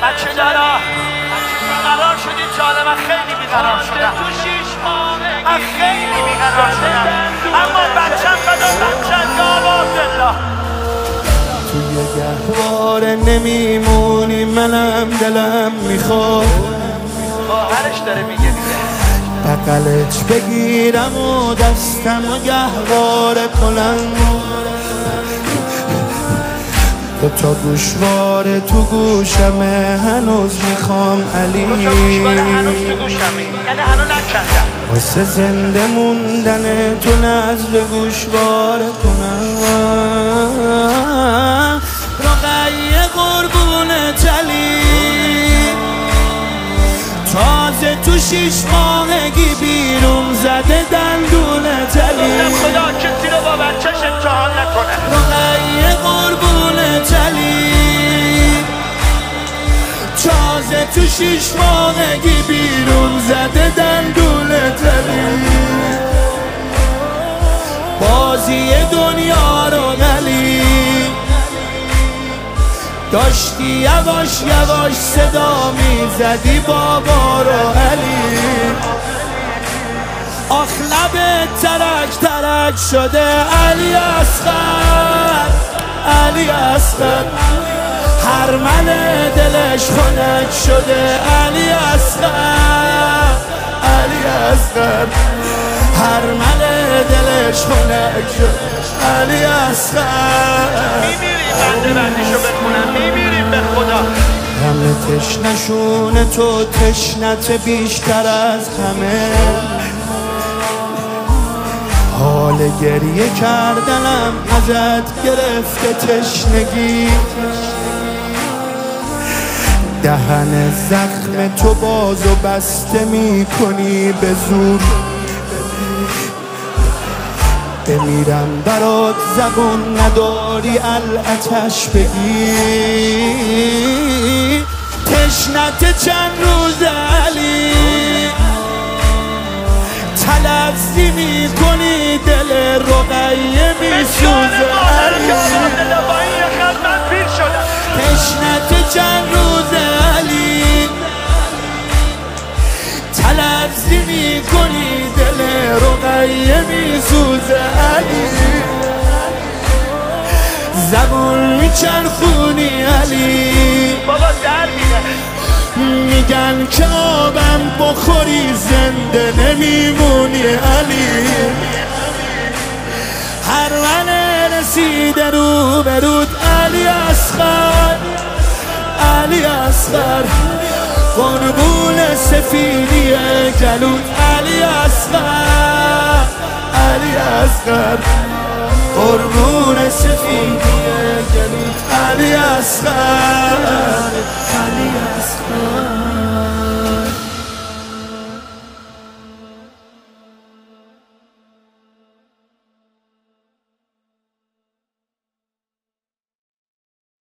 بچه دارا بیقرار شدیم جالب، من خیلی بیقرار شدم، من خیلی بیقرار شدم، اما بچم فدا بچم یا عبدالله. توی گهواره نمیمونی، منم دلم میخواد خواهرش داره میگه دیگه بغلت بگیرم و دستم و گهواره کنم، دوتا گوشواره تو گوشمه هنوز میخوام علی، دوتا گوشواره هنوز تو گوشمه یعنی هنوز نکندم، واسه زنده موندن تو نزل گوشواره کنم. رقیه قربونت علی، تازه تو 6 ماهگی بیرون زده دندونت علی، خدا کسی رو با بچهش امتحان نکنه. رقیه قربونت علی، تازه تو 6 ماهگی بیرون زده دندونت علی، بازی دنیا رو علی داشتی یواش یواش صدا میزدی بابا رو علی، آخ لبت ترک ترک شده علی اصغر، علی اصغر هرمن دلش خنک شده علی اصغر، علی اصغر هرمن دلش خنک شده علی اصغر. میمیریم بندشو بخونم، میمیریم به خدا. همه تشنشون تو تشنت بیشتر از همه، حال گریه کردنم ازت گرفته تشنگی، دهن زخم تو باز و بسته می کنی به زور، بمیرم برات زبون نداری الاتش بگی، تشنت چند روز علی تلفظی می کنی دل رقیه می سوزه علی، تشنت چند روز علی تلفظی می کنی دل رقیه می سوزه علی، زبون میچرخونی علی بابا در میره، میگن که آبم بخوری زنده نمیمونی علی، هر من رسیده رو برود علی اصغر، علی اصغر قربون سفیدی گلود علی اصغر، علی اصغر قربون سفیدی گلود علی اصغر، علی اصغر.